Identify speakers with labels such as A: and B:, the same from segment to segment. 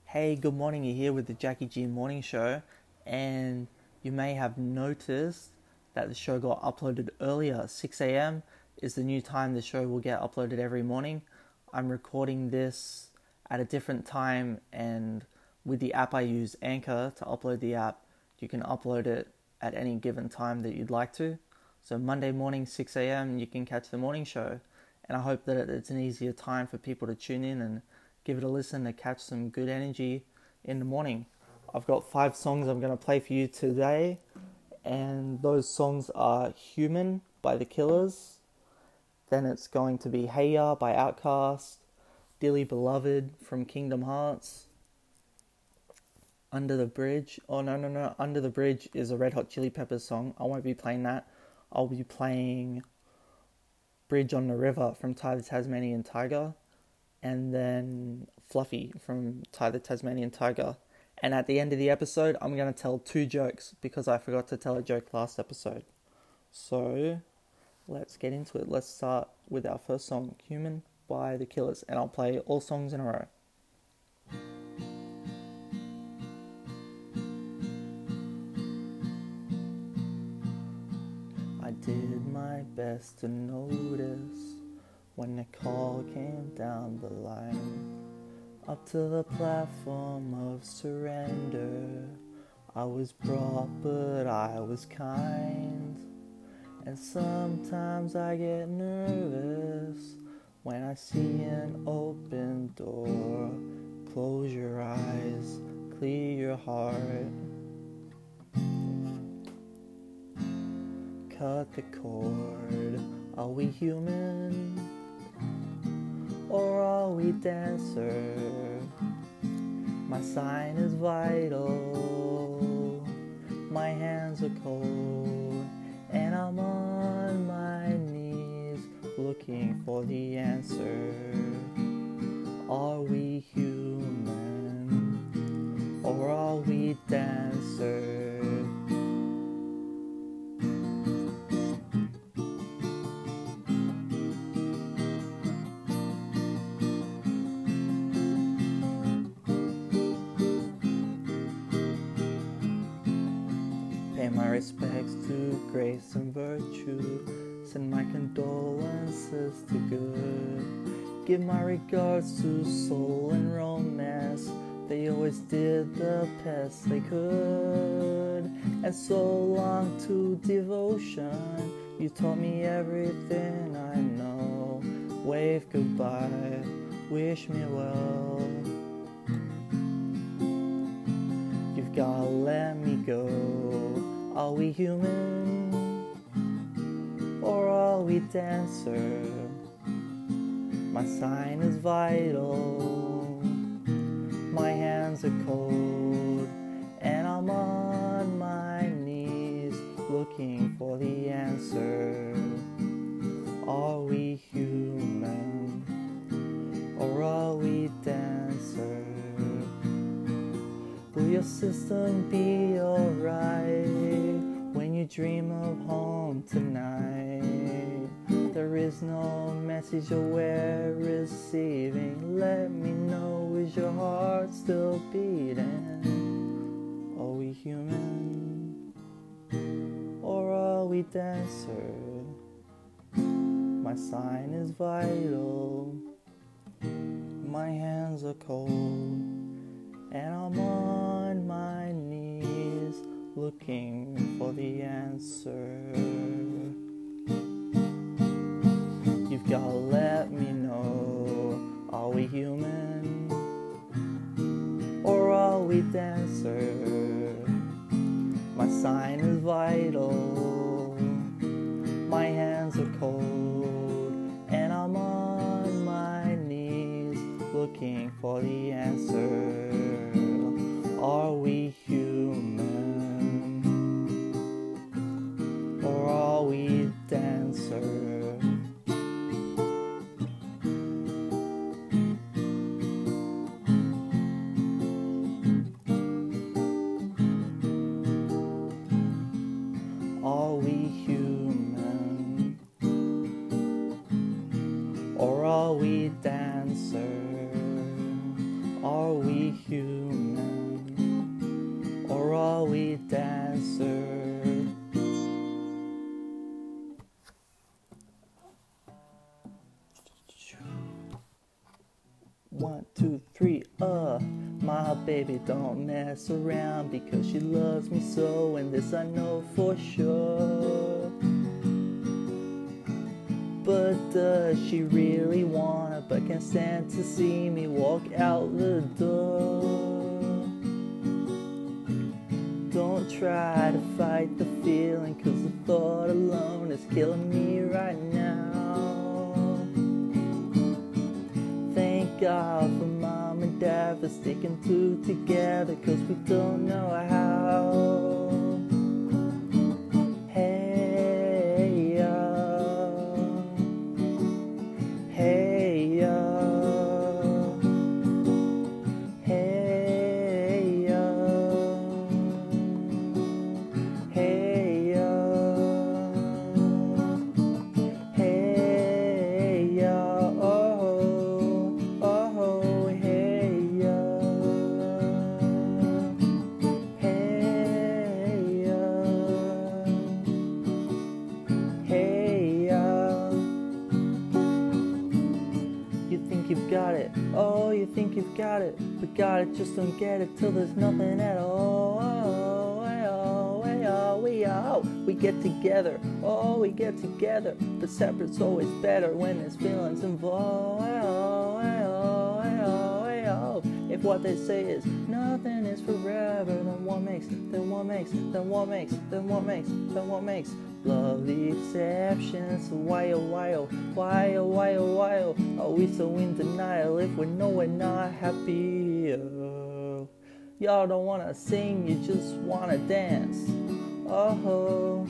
A: Hey, good morning. You're here with the Jackie G Morning Show, and you may have noticed that the show got uploaded earlier. 6 a.m. is the new time the show will get uploaded every morning. I'm recording this at a different time, and with the app I use, Anchor, to upload the app, you can upload it at any given time that you'd like to. So Monday morning, 6 a.m., you can catch the morning show, and I hope that it's an easier time for people to tune in and give it a listen to catch some good energy in the morning. I've got 5 songs I'm going to play for you today, and those songs are Human by The Killers, then it's going to be Hey Ya by Outkast, Dearly Beloved from Kingdom Hearts, Under the Bridge. Under the Bridge is a Red Hot Chili Peppers song. I won't be playing that. I'll be playing Bridge on the River from Ty the Tasmanian Tiger, and then Fluffy from Ty the Tasmanian Tiger. And at the end of the episode, I'm going to tell 2 jokes because I forgot to tell a joke last episode. So, let's get into it. Let's start with our first song, Human by The Killers. And I'll play all songs in a row. I did my best to notice when the call came down the line, up to the platform of surrender. I was brought, but I was kind. And sometimes I get nervous when I see an open door. Close your eyes, clear your heart. Cut the cord. Are we human? Or are we dancer? My sign is vital. My hands are cold, and I'm on my knees looking for the answer. Are we human? Or are we dancer? Pay my respects to grace and virtue. Send my condolences to good. Give my regards to soul and romance. They always did the best they could. And so long to devotion. You taught me everything I know. Wave goodbye, wish me well. You've gotta let me go. Are we human? Or are we dancer? My sign is vital. My hands are cold, and I'm on my knees looking for the answer. Are we human? Or are we dancer? Will your system be alright when you dream of home tonight? There is no message you're receiving. Let me know, is your heart still beating? Are we human? Or are we dancer? My sign is vital. My hands are cold, and I'm on my knees looking for the answer. You've gotta let me know. Are we human? Or are we dancer? My sign is vital. My hands are cold, and I'm on my knees looking for the answer. Are we human? Or are we dancer? Are we human? Or are we dancer? Are we human? 1, 2, 3, my baby don't mess around because she loves me so, and this I know for sure. But does she really wanna, but can't stand to see me walk out the door? Don't try to fight the feeling, cause the thought alone is killing me right now. Thank God for Mom and Dad for sticking two together, cause we don't know how. Hey, hey, hey, hey, hey, oh, hey, hey, you think you've got it, oh, you think you've got it, but got it, just don't get it till there's nothing at all. We get together, oh, we get together, but separate's always better when there's feelings involved. If what they say is nothing is forever, then what makes love the exception? So why are we so in denial if we know we're not happy? Y'all don't wanna sing, you just wanna dance. Oh,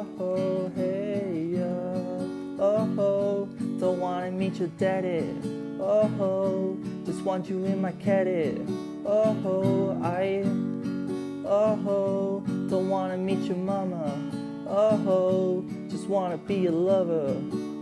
A: hey, oh, don't wanna meet your daddy. Oh, just want you in my caddy. Oh, don't wanna meet your mama. Oh, just wanna be your lover.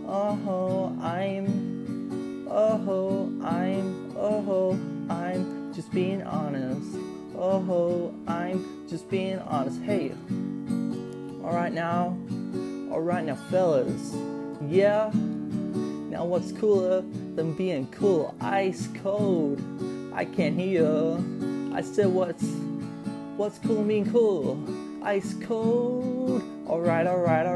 A: I'm just being honest. I'm just being honest. Hey, alright now, fellas. Yeah, now what's cooler than being cool? Ice cold. I can't hear you. I said what's cool than being cool? Ice cold. Alright.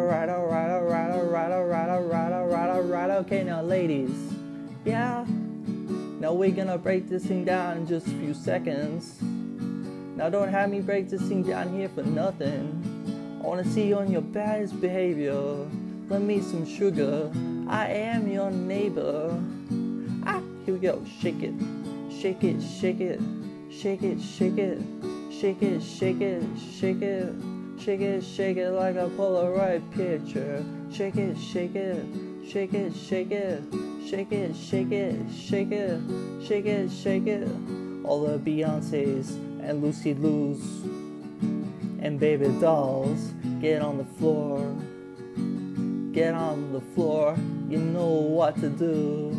A: Okay, now ladies. Yeah. Now we're gonna break this thing down in just a few seconds. Now don't have me break this thing down here for nothing. I wanna see you on your baddest behavior. Let me some sugar. I am your neighbor. Here we go. Shake it. Shake it, shake it. Shake it, shake it. Shake it, shake it, shake it. Shake it, shake it like a Polaroid picture. Shake it, shake it. Shake it, shake it. Shake it, shake it, shake it. Shake it, shake it. All the Beyoncés and Lucy Lou's and baby dolls, get on the floor. Get on the floor, you know what to do.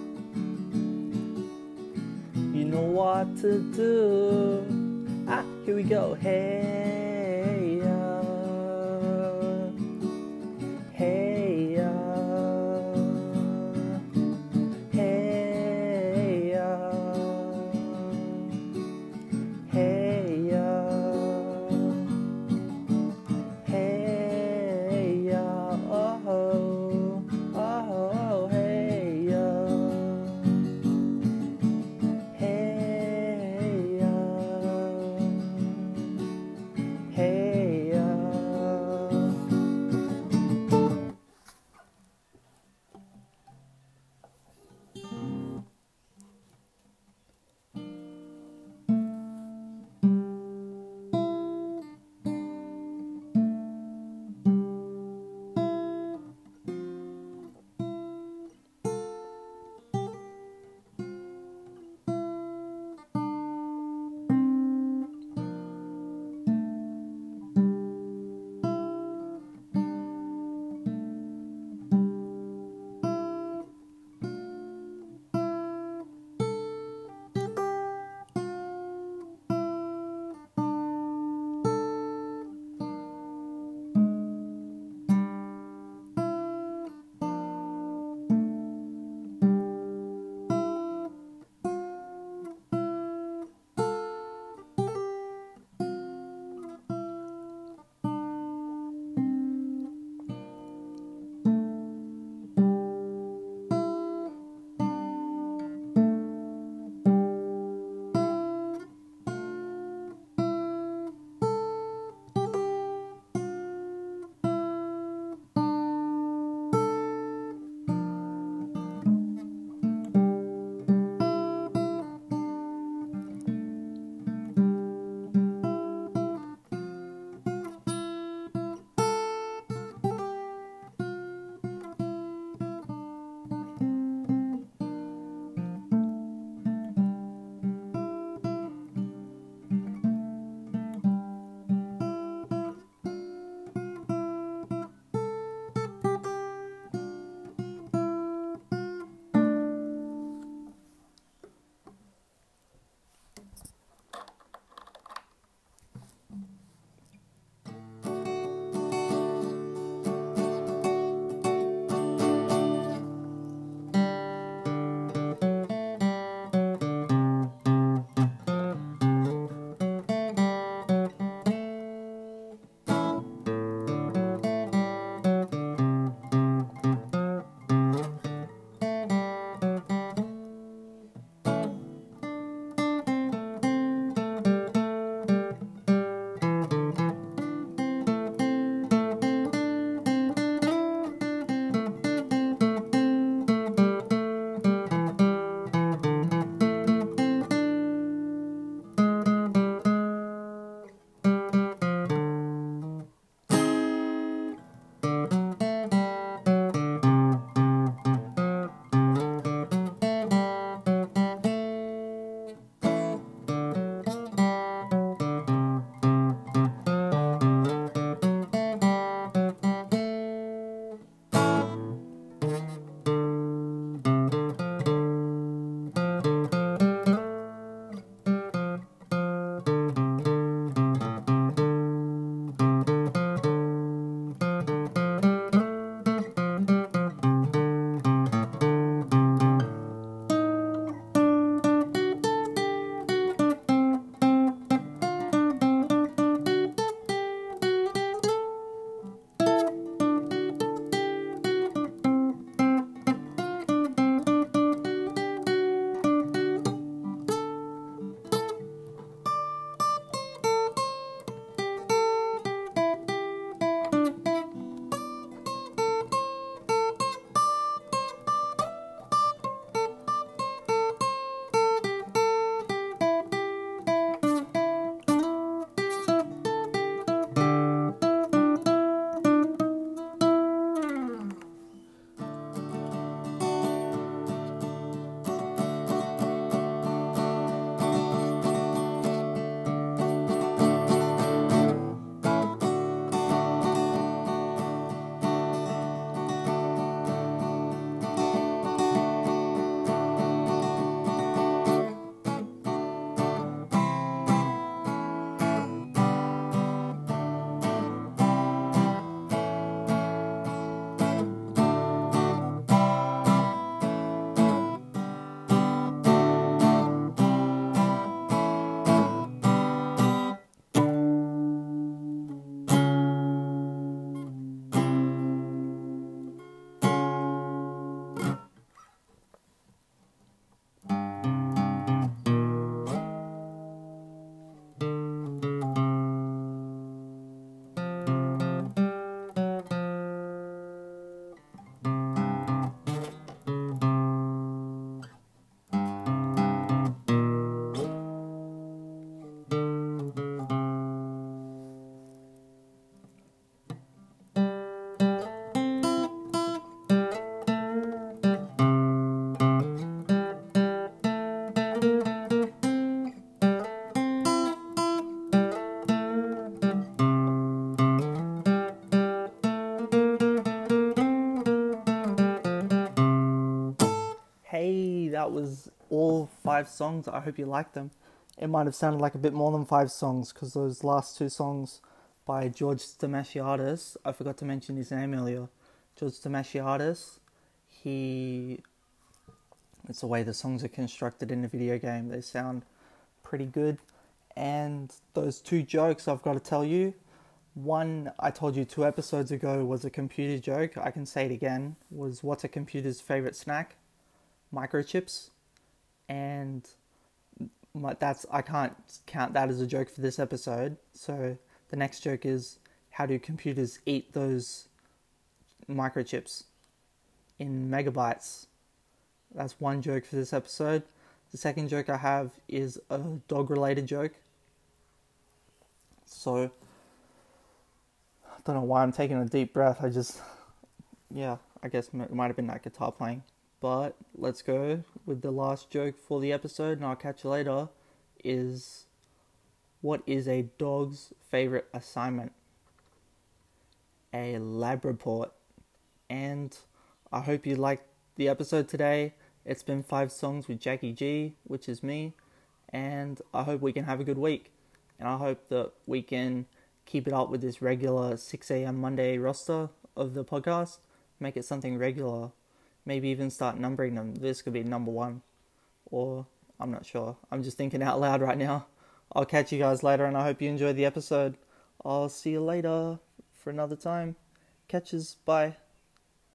A: You know what to do. Here we go. Hey, hey, hey, hey, hey, oh, hey, all 5 songs. I hope you like them. It might have sounded like a bit more than 5 songs because those last 2 songs by George Stamatiadis, I forgot to mention his name earlier. George Stamatiadis, it's the way the songs are constructed in a video game. They sound pretty good. And those 2 jokes I've got to tell you. One, I told you 2 episodes ago, was a computer joke. I can say it again. Was what's a computer's favorite snack? Microchips. And I can't count that as a joke for this episode. So the next joke is, how do computers eat those microchips? In megabytes. That's one joke for this episode. The second joke I have is a dog-related joke. So, I don't know why I'm taking a deep breath. I guess it might have been that guitar playing. But let's go with the last joke for the episode, and I'll catch you later. What is a dog's favorite assignment? A lab report. And I hope you liked the episode today. It's been 5 songs with Jackie G, which is me, and I hope we can have a good week. And I hope that we can keep it up with this regular 6 a.m. Monday roster of the podcast. Make it something regular. Maybe even start numbering them. This could be number 1. Or, I'm not sure. I'm just thinking out loud right now. I'll catch you guys later, and I hope you enjoyed the episode. I'll see you later for another time. Catches. Bye.